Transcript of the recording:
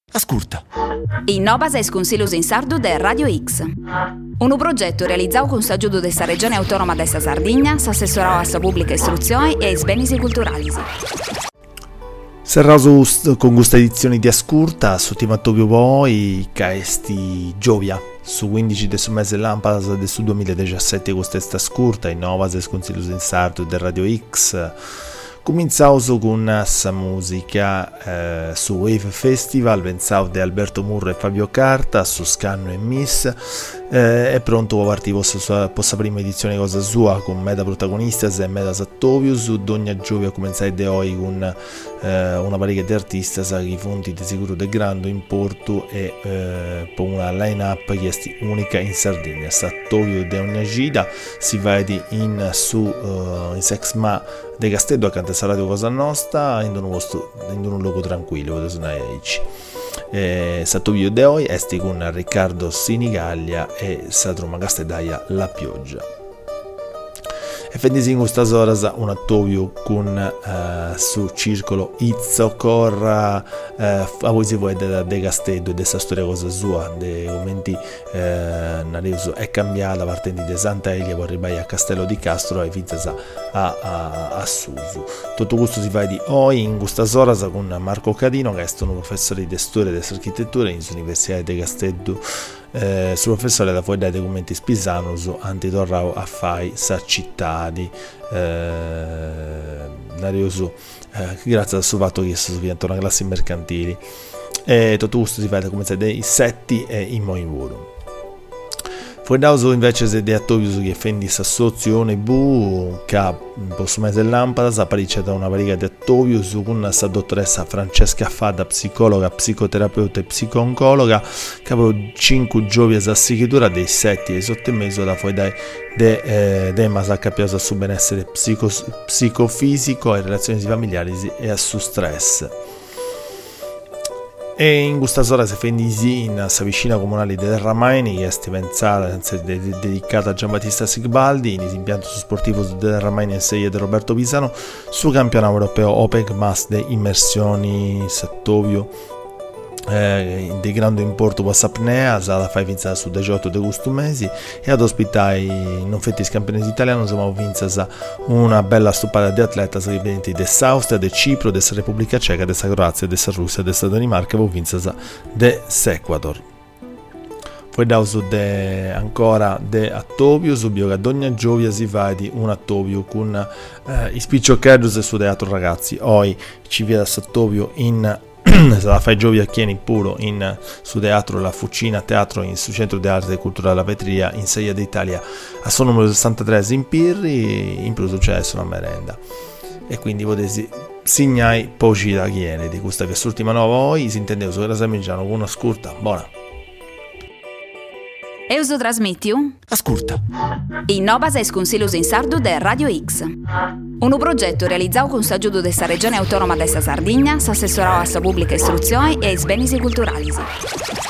Ascolta. Innovas es Consiglios in Sardu de Radio X. Un progetto realizzato con s'aggiudo della Regione Autonoma de sa Sardegna, s'assessorò a sa pubblica istruzione e ai beni culturali. Serraso con questa edizione di Ascurta, sottimato più poi, caesti Giovia, su 15 del mese Lampadas del su 2017 questa Ascurta, Innovas es Consiglios in Sardu de Radio X. Cominciamo con sa musica su Wave Festival, pensavo di Alberto Murro e Fabio Carta, su Scanno e Miss, è pronto a partire possa prima edizione cosa sua con meta protagonistas e meta attovius, Dogna Giovia cominciare de oggi con una parecchia di artisti che fonti di sicuro de grande importo e per una line-up che è unica in Sardegna. Sattovio de ogni gita si va in Sex Ma de Castello accanto a Radio Cosa Nostra in un luogo tranquillo potete suonare Sattovio de oggi esti con Riccardo Sinigaglia e Satroma Castedaia La Pioggia. E fendisi in questa ora un attovio con su circolo Izzocor a voi si vuoi de Castello e dessa storia cosa sua de commenti Nareuso è cambiata partendo di Santa Elia per arrivare a Castello di Castro e finza a Susu. Tutto questo si fa di oggi in questa ora con Marco Cadino che è un professore di storia e dell'architettura in Università di Castello. Su professore da fuori dai documenti spisano su antitorrao a fai sa cittadi grazie al suo fatto che sono diventato una classe mercantili e tutto questo si fa come se dei setti e in movimento. Fuori da invece di attovius che fendi associazione bu che posso mettere lampada apparisce da una variga di attovius con la dottoressa Francesca Fada, psicologa, psicoterapeuta e psico-oncologa che avevo 5 giovani a scrittura dei 7 e 8 mesi da fuori dai de masa capiato sul benessere psicofisico e relazioni familiari e su stress. E in questa ora si fendisi in sa vicina comunale del Ramaini che è pensata dedicata a Giambattista Sigbaldi in impianto sportivo del Ramaini e 6 di Roberto Pisano su campionato europeo OPEC Mass de immersioni Sattovio di grande importo per apnea la fai vinzare su 18 di questo mese e ad ospitare non fetti campioni italiani siamo vinzasa una bella stupata di atleti provenienti dell'Austria, del Cipro, della Repubblica Ceca, della Croazia, della Russia, della Danimarca e vinzasa dell'Ecuador. Poi da uso ancora de attovio subito che ad ogni giovia si va di un attovio con i spiccioccheros e su teatro ragazzi oggi ci vede attovio in se la fai giovia chieni puro in su teatro La Fucina Teatro in su Centro di Arte e Cultura La Vetria in Seia d'Italia a suo numero 63 in Pirri in più c'è una merenda e quindi potete segnare poi da chiene di questa che l'ultima nuova oggi si intendeva su Rasamigiano con una scurta buona. Euso trasmettiu? Ascolta. Innovas es Consiglios in Sardu de Radio X. Un progetto realizzato con s'aggiudo della Regione Autonoma de sa Sardegna, s'assessorò a sa pubblica istruzione e ai beni culturali.